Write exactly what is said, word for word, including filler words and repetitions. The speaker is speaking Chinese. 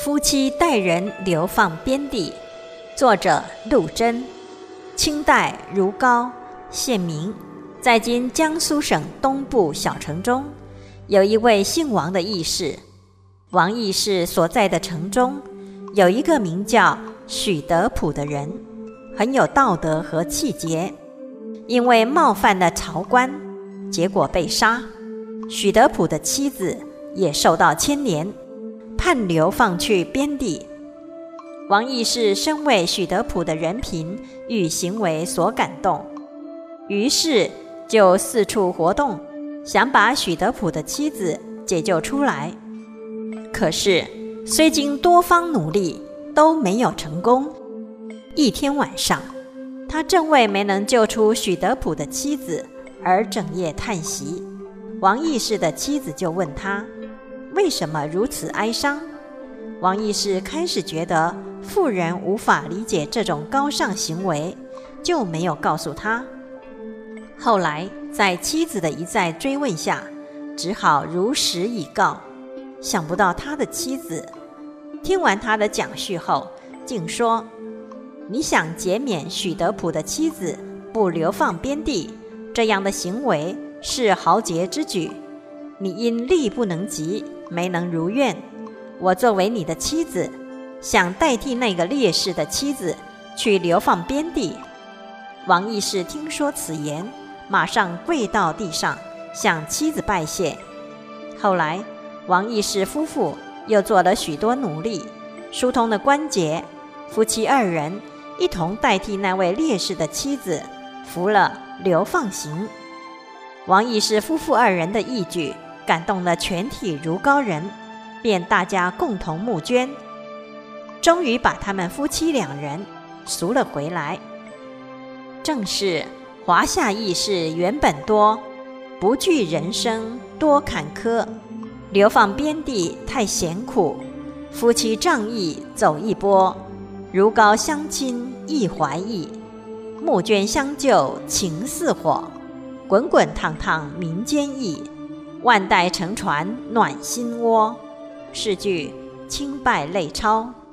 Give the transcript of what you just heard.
夫妻带人流放边地，作者陆贞，清代如皋县民，在今江苏省东部小城中，有一位姓王的义士。王义士所在的城中，有一个名叫许德甫的人，很有道德和气节，因为冒犯了朝官，结果被杀。许德甫的妻子也受到牵连，判流放去边地。王义士深为许德甫的人品与行为所感动，于是就四处活动，想把许德甫的妻子解救出来。可是虽经多方努力，都没有成功。一天晚上，他正为没能救出许德甫的妻子而整夜叹息。王义士的妻子就问他为什么如此哀伤。王义士开始觉得妇人无法理解这种高尚行为，就没有告诉他。后来在妻子的一再追问下，只好如实以告。想不到他的妻子听完他的讲叙后，竟说：你想减免许德甫的妻子不流放边地，这样的行为是豪杰之举，你因力不能及，没能如愿。我作为你的妻子，想代替那个烈士的妻子去流放边地。王义士听说此言，马上跪到地上向妻子拜谢。后来王义士夫妇又做了许多努力，疏通了关节，夫妻二人一同代替那位烈士的妻子服了流放刑。王义士夫妇二人的义举感动了全体如皋人，便大家共同募捐，终于把他们夫妻两人赎了回来。正是华夏义士原本多，不惧人生多坎坷，流放边地太险苦，夫妻仗义走一波，如皋相亲亦怀义，募捐相救情似火，滚滚烫烫民间意，万代乘船暖心窝。是句清拜类钞。